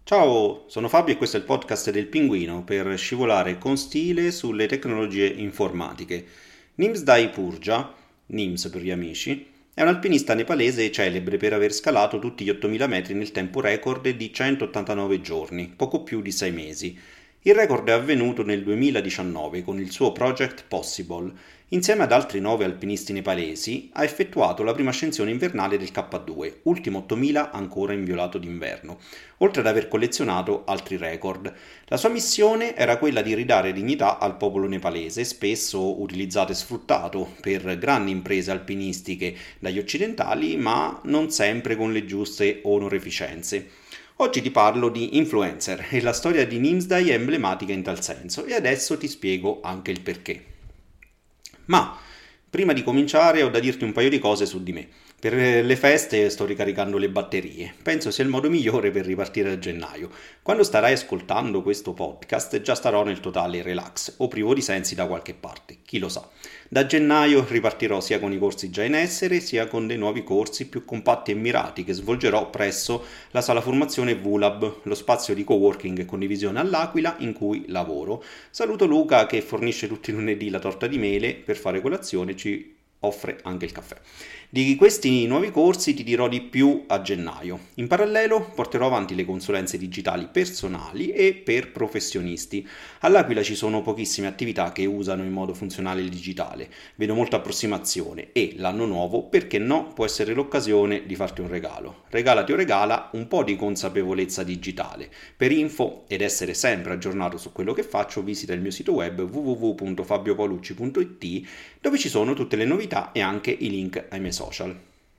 Ciao, sono Fabio e questo è il podcast del Pinguino per scivolare con stile sulle tecnologie informatiche. Nimsdai Purja, Nims per gli amici, è un alpinista nepalese celebre per aver scalato tutti gli 8000 metri nel tempo record di 189 giorni, poco più di 6 mesi. Il record è avvenuto nel 2019 con il suo Project Possible. Insieme ad altri 9 alpinisti nepalesi ha effettuato la prima ascensione invernale del K2, ultimo 8000 ancora inviolato d'inverno, oltre ad aver collezionato altri record. La sua missione era quella di ridare dignità al popolo nepalese, spesso utilizzato e sfruttato per grandi imprese alpinistiche dagli occidentali, ma non sempre con le giuste onoreficenze. Oggi ti parlo di influencer e la storia di Nimsdai è emblematica in tal senso e adesso ti spiego anche il perché. Ma prima di cominciare ho da dirti un paio di cose su di me. Per le feste sto ricaricando le batterie. Penso sia il modo migliore per ripartire a gennaio. Quando starai ascoltando questo podcast già starò nel totale relax o privo di sensi da qualche parte, chi lo sa. Da gennaio ripartirò sia con i corsi già in essere sia con dei nuovi corsi più compatti e mirati che svolgerò presso la sala formazione VULAB, lo spazio di coworking e condivisione all'Aquila in cui lavoro. Saluto Luca che fornisce tutti i lunedì la torta di mele per fare colazione e ci offre anche il caffè. Di questi nuovi corsi ti dirò di più a gennaio. In parallelo porterò avanti le consulenze digitali personali e per professionisti. All'Aquila ci sono pochissime attività che usano in modo funzionale il digitale. Vedo molta approssimazione e l'anno nuovo, perché no, può essere l'occasione di farti un regalo. Regalati o regala un po' di consapevolezza digitale. Per info ed essere sempre aggiornato su quello che faccio, visita il mio sito web www.fabiopaolucci.it dove ci sono tutte le novità e anche i link ai miei social.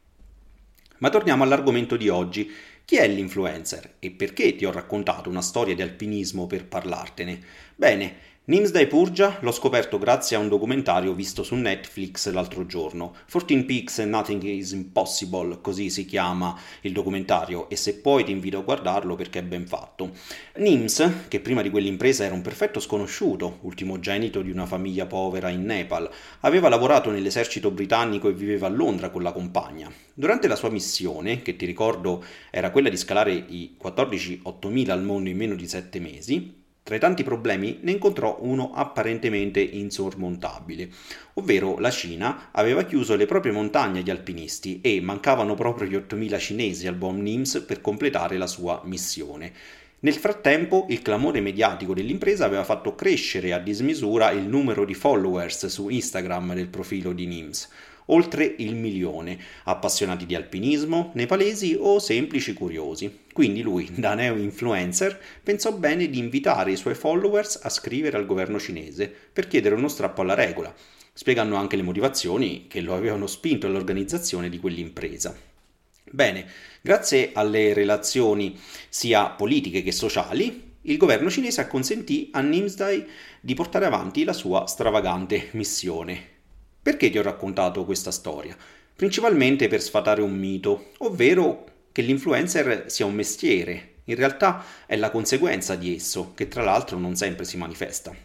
Ma torniamo all'argomento di oggi. Chi è l'influencer e perché ti ho raccontato una storia di alpinismo per parlartene? Bene, Nimsdai Purja l'ho scoperto grazie a un documentario visto su Netflix l'altro giorno. 14 Peaks and Nothing is Impossible, così si chiama il documentario, e se puoi ti invito a guardarlo perché è ben fatto. Nims, che prima di quell'impresa era un perfetto sconosciuto, ultimogenito di una famiglia povera in Nepal, aveva lavorato nell'esercito britannico e viveva a Londra con la compagna. Durante la sua missione, che ti ricordo era quella di scalare i 14 8000 al mondo in meno di 7 mesi, tra i tanti problemi ne incontrò uno apparentemente insormontabile, ovvero la Cina aveva chiuso le proprie montagne agli alpinisti e mancavano proprio gli 8000 cinesi al buon Nims per completare la sua missione. Nel frattempo, il clamore mediatico dell'impresa aveva fatto crescere a dismisura il numero di followers su Instagram del profilo di Nims. Oltre il 1.000.000, appassionati di alpinismo, nepalesi o semplici curiosi. Quindi lui, da neo-influencer, pensò bene di invitare i suoi followers a scrivere al governo cinese per chiedere uno strappo alla regola, spiegando anche le motivazioni che lo avevano spinto all'organizzazione di quell'impresa. Bene, grazie alle relazioni sia politiche che sociali, il governo cinese acconsentì a Nimsdai di portare avanti la sua stravagante missione. Perché ti ho raccontato questa storia? Principalmente per sfatare un mito, ovvero che l'influencer sia un mestiere. In realtà è la conseguenza di esso, che tra l'altro non sempre si manifesta.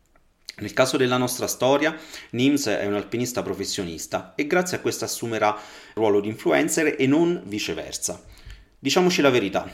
Nel caso della nostra storia, Nims è un alpinista professionista e grazie a questo assumerà il ruolo di influencer e non viceversa. Diciamoci la verità,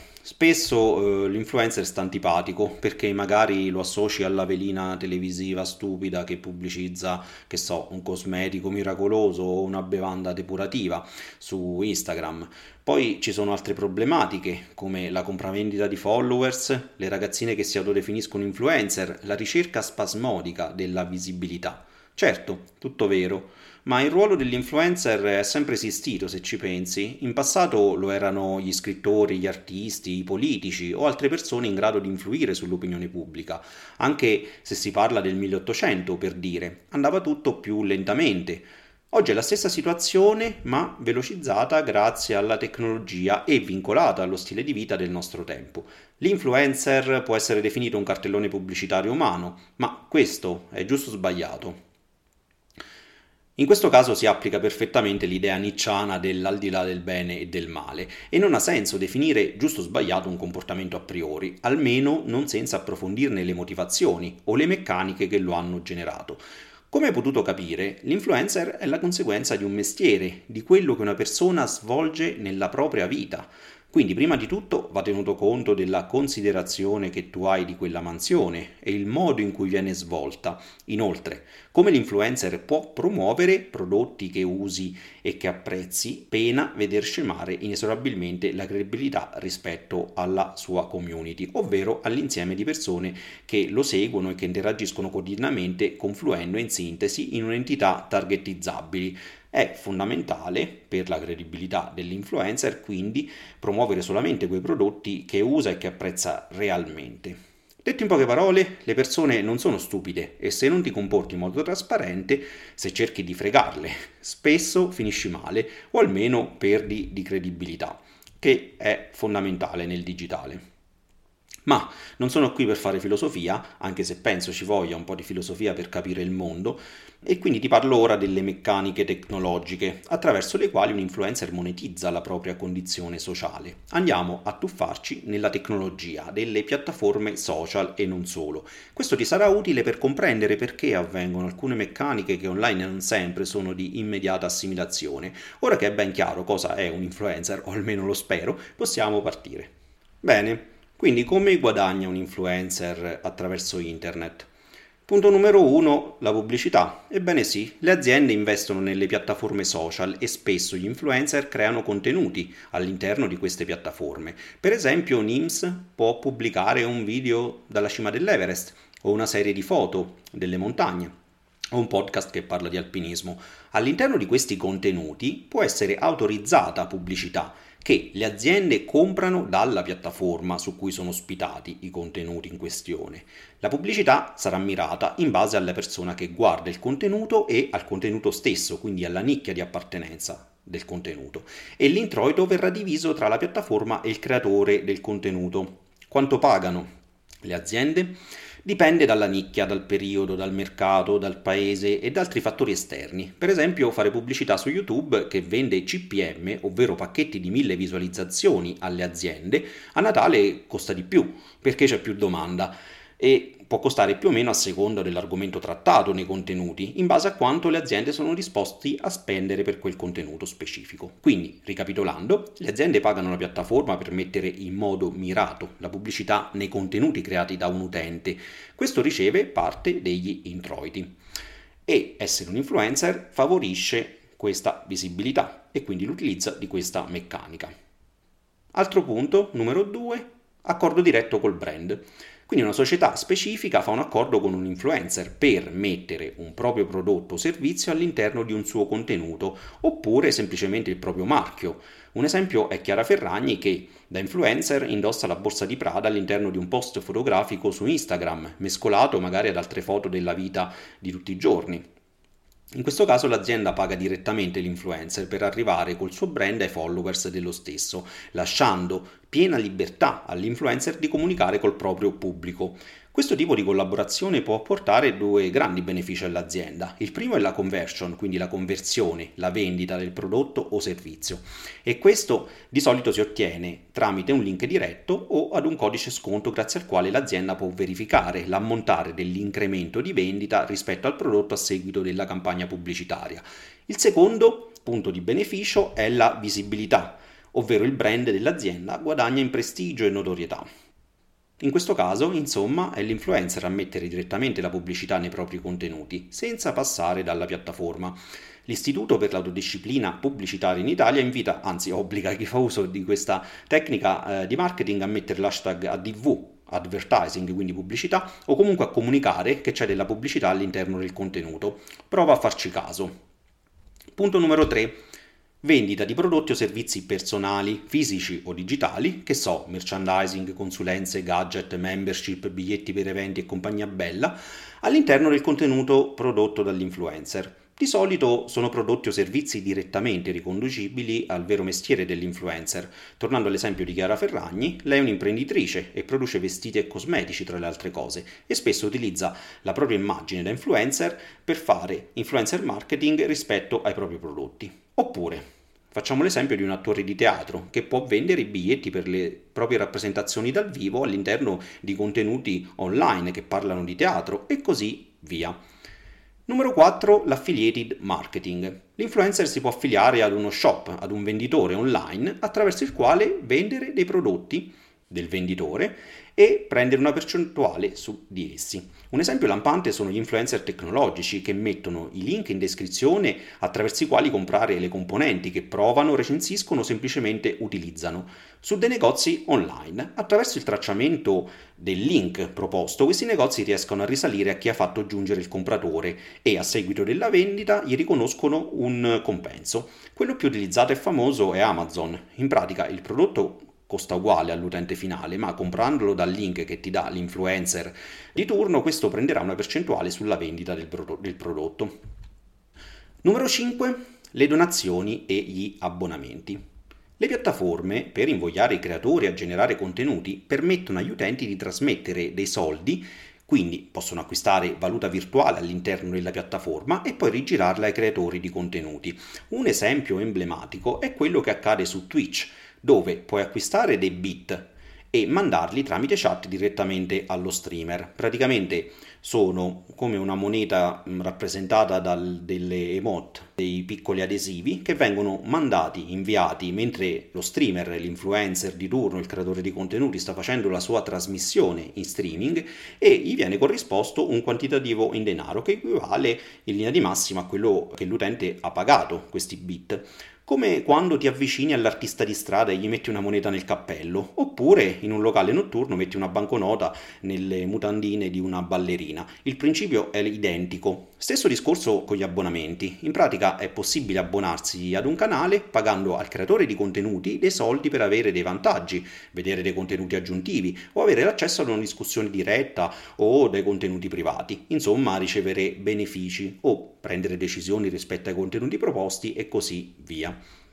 spesso l'influencer sta antipatico perché magari lo associ alla velina televisiva stupida che pubblicizza, che so, un cosmetico miracoloso o una bevanda depurativa su Instagram. Poi ci sono altre problematiche come la compravendita di followers, le ragazzine che si autodefiniscono influencer, la ricerca spasmodica della visibilità. Certo, tutto vero, ma il ruolo dell'influencer è sempre esistito se ci pensi. In passato lo erano gli scrittori, gli artisti, i politici o altre persone in grado di influire sull'opinione pubblica. Anche se si parla del 1800, per dire, andava tutto più lentamente. Oggi è la stessa situazione, ma velocizzata grazie alla tecnologia e vincolata allo stile di vita del nostro tempo. L'influencer può essere definito un cartellone pubblicitario umano, ma questo è giusto o sbagliato? In questo caso si applica perfettamente l'idea nicciana dell'aldilà del bene e del male e non ha senso definire giusto o sbagliato un comportamento a priori, almeno non senza approfondirne le motivazioni o le meccaniche che lo hanno generato. Come hai potuto capire, l'influencer è la conseguenza di un mestiere, di quello che una persona svolge nella propria vita. Quindi prima di tutto va tenuto conto della considerazione che tu hai di quella mansione e il modo in cui viene svolta. Inoltre, come l'influencer può promuovere prodotti che usi e che apprezzi, pena veder scemare inesorabilmente la credibilità rispetto alla sua community, ovvero all'insieme di persone che lo seguono e che interagiscono quotidianamente, confluendo in sintesi in un'entità targetizzabili. È fondamentale per la credibilità dell'influencer quindi promuovere solamente quei prodotti che usa e che apprezza realmente. Detto in poche parole, le persone non sono stupide e se non ti comporti in modo trasparente, se cerchi di fregarle, spesso finisci male o almeno perdi di credibilità, che è fondamentale nel digitale. Ma non sono qui per fare filosofia, anche se penso ci voglia un po' di filosofia per capire il mondo, e quindi ti parlo ora delle meccaniche tecnologiche attraverso le quali un influencer monetizza la propria condizione sociale. Andiamo a tuffarci nella tecnologia delle piattaforme social e non solo. Questo ti sarà utile per comprendere perché avvengono alcune meccaniche che online non sempre sono di immediata assimilazione. Ora che è ben chiaro cosa è un influencer, o almeno lo spero, possiamo partire. Bene. Quindi come guadagna un influencer attraverso internet? Punto numero 1, la pubblicità. Ebbene sì, le aziende investono nelle piattaforme social e spesso gli influencer creano contenuti all'interno di queste piattaforme. Per esempio, NIMS può pubblicare un video dalla cima dell'Everest o una serie di foto delle montagne o un podcast che parla di alpinismo. All'interno di questi contenuti può essere autorizzata pubblicità che le aziende comprano dalla piattaforma su cui sono ospitati i contenuti in questione. La pubblicità sarà mirata in base alla persona che guarda il contenuto e al contenuto stesso, quindi alla nicchia di appartenenza del contenuto, e l'introito verrà diviso tra la piattaforma e il creatore del contenuto. Quanto pagano le aziende? Dipende dalla nicchia, dal periodo, dal mercato, dal paese e da altri fattori esterni. Per esempio, fare pubblicità su YouTube che vende CPM, ovvero pacchetti di 1000 visualizzazioni alle aziende, a Natale costa di più perché c'è più domanda e può costare più o meno a seconda dell'argomento trattato nei contenuti, in base a quanto le aziende sono disposti a spendere per quel contenuto specifico. Quindi, ricapitolando, le aziende pagano la piattaforma per mettere in modo mirato la pubblicità nei contenuti creati da un utente. Questo riceve parte degli introiti. E essere un influencer favorisce questa visibilità e quindi l'utilizzo di questa meccanica. Altro punto, numero 2, accordo diretto col brand. Quindi una società specifica fa un accordo con un influencer per mettere un proprio prodotto o servizio all'interno di un suo contenuto, oppure semplicemente il proprio marchio. Un esempio è Chiara Ferragni che da influencer indossa la borsa di Prada all'interno di un post fotografico su Instagram, mescolato magari ad altre foto della vita di tutti i giorni. In questo caso l'azienda paga direttamente l'influencer per arrivare col suo brand ai followers dello stesso, lasciando piena libertà all'influencer di comunicare col proprio pubblico. Questo tipo di collaborazione può portare due grandi benefici all'azienda. Il primo è la conversion, quindi la conversione, la vendita del prodotto o servizio. E questo di solito si ottiene tramite un link diretto o ad un codice sconto grazie al quale l'azienda può verificare l'ammontare dell'incremento di vendita rispetto al prodotto a seguito della campagna pubblicitaria. Il secondo punto di beneficio è la visibilità, ovvero il brand dell'azienda guadagna in prestigio e notorietà. In questo caso, insomma, è l'influencer a mettere direttamente la pubblicità nei propri contenuti, senza passare dalla piattaforma. L'Istituto per l'autodisciplina pubblicitaria in Italia invita, anzi obbliga chi fa uso di questa tecnica di marketing a mettere l'hashtag ADV, advertising, quindi pubblicità, o comunque a comunicare che c'è della pubblicità all'interno del contenuto. Prova a farci caso. Punto numero 3. Vendita di prodotti o servizi personali, fisici o digitali, che so, merchandising, consulenze, gadget, membership, biglietti per eventi e compagnia bella, all'interno del contenuto prodotto dall'influencer. Di solito sono prodotti o servizi direttamente riconducibili al vero mestiere dell'influencer. Tornando all'esempio di Chiara Ferragni, lei è un'imprenditrice e produce vestiti e cosmetici tra le altre cose e spesso utilizza la propria immagine da influencer per fare influencer marketing rispetto ai propri prodotti. Oppure facciamo l'esempio di un attore di teatro che può vendere i biglietti per le proprie rappresentazioni dal vivo all'interno di contenuti online che parlano di teatro e così via. Numero 4, l'affiliated marketing. L'influencer si può affiliare ad uno shop, ad un venditore online, attraverso il quale vendere dei prodotti del venditore e prendere una percentuale su di essi. Un esempio lampante sono gli influencer tecnologici che mettono i link in descrizione attraverso i quali comprare le componenti che provano, recensiscono o semplicemente utilizzano su dei negozi online. Attraverso il tracciamento del link proposto, questi negozi riescono a risalire a chi ha fatto giungere il compratore e a seguito della vendita gli riconoscono un compenso. Quello più utilizzato e famoso è Amazon. In pratica il prodotto costa uguale all'utente finale, ma comprandolo dal link che ti dà l'influencer di turno, questo prenderà una percentuale sulla vendita del prodotto. Numero 5. Le donazioni e gli abbonamenti. Le piattaforme, per invogliare i creatori a generare contenuti, permettono agli utenti di trasmettere dei soldi, quindi possono acquistare valuta virtuale all'interno della piattaforma e poi rigirarla ai creatori di contenuti. Un esempio emblematico è quello che accade su Twitch, dove puoi acquistare dei bit e mandarli tramite chat direttamente allo streamer. Praticamente sono come una moneta rappresentata da delle emote, dei piccoli adesivi che vengono mandati, inviati mentre lo streamer, l'influencer di turno, il creatore di contenuti sta facendo la sua trasmissione in streaming e gli viene corrisposto un quantitativo in denaro che equivale in linea di massima a quello che l'utente ha pagato questi bit. Come quando ti avvicini all'artista di strada e gli metti una moneta nel cappello, oppure in un locale notturno metti una banconota nelle mutandine di una ballerina. Il principio è identico. Stesso discorso con gli abbonamenti. In pratica è possibile abbonarsi ad un canale pagando al creatore di contenuti dei soldi per avere dei vantaggi, vedere dei contenuti aggiuntivi o avere l'accesso ad una discussione diretta o dei contenuti privati. Insomma, ricevere benefici o prendere decisioni rispetto ai contenuti proposti e così via.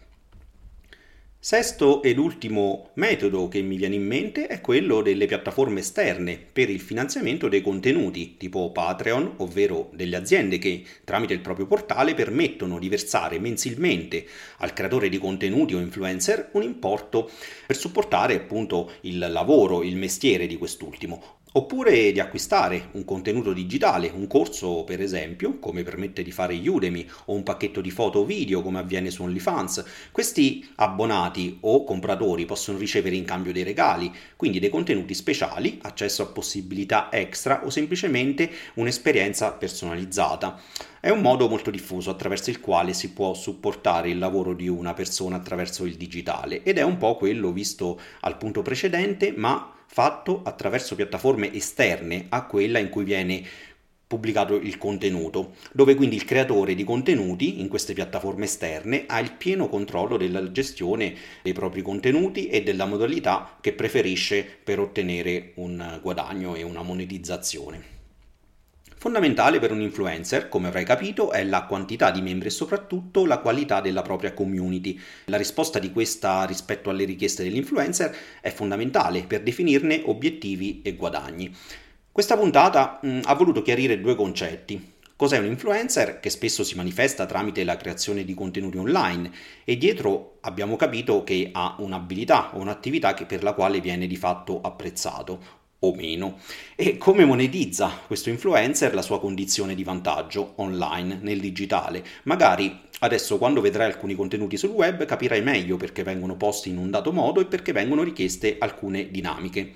Sesto ed ultimo metodo che mi viene in mente è quello delle piattaforme esterne per il finanziamento dei contenuti, tipo Patreon, ovvero delle aziende che tramite il proprio portale permettono di versare mensilmente al creatore di contenuti o influencer un importo per supportare appunto il lavoro, il mestiere di quest'ultimo. Oppure di acquistare un contenuto digitale, un corso per esempio, come permette di fare Udemy, o un pacchetto di foto o video come avviene su OnlyFans. Questi abbonati o compratori possono ricevere in cambio dei regali, quindi dei contenuti speciali, accesso a possibilità extra o semplicemente un'esperienza personalizzata. È un modo molto diffuso attraverso il quale si può supportare il lavoro di una persona attraverso il digitale ed è un po' quello visto al punto precedente, ma fatto attraverso piattaforme esterne a quella in cui viene pubblicato il contenuto, dove quindi il creatore di contenuti in queste piattaforme esterne ha il pieno controllo della gestione dei propri contenuti e della modalità che preferisce per ottenere un guadagno e una monetizzazione. Fondamentale per un influencer, come avrai capito, è la quantità di membri e soprattutto la qualità della propria community. La risposta di questa rispetto alle richieste dell'influencer è fondamentale per definirne obiettivi e guadagni. Questa puntata ha voluto chiarire due concetti. Cos'è un influencer, che spesso si manifesta tramite la creazione di contenuti online e dietro abbiamo capito che ha un'abilità o un'attività per la quale viene di fatto apprezzato o meno, e come monetizza questo influencer la sua condizione di vantaggio online, nel digitale. Magari adesso quando vedrai alcuni contenuti sul web capirai meglio perché vengono posti in un dato modo e perché vengono richieste alcune dinamiche.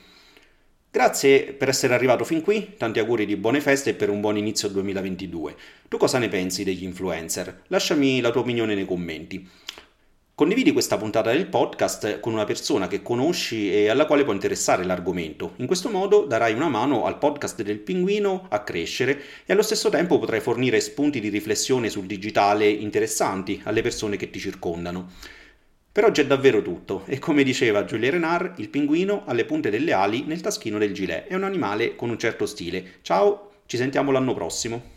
Grazie per essere arrivato fin qui, tanti auguri di buone feste e per un buon inizio 2022. Tu cosa ne pensi degli influencer? Lasciami la tua opinione nei commenti. Condividi questa puntata del podcast con una persona che conosci e alla quale può interessare l'argomento. In questo modo darai una mano al podcast del Pinguino a crescere e allo stesso tempo potrai fornire spunti di riflessione sul digitale interessanti alle persone che ti circondano. Per oggi è davvero tutto e come diceva Julia Renard, il pinguino ha le punte delle ali nel taschino del gilet. È un animale con un certo stile. Ciao, ci sentiamo l'anno prossimo.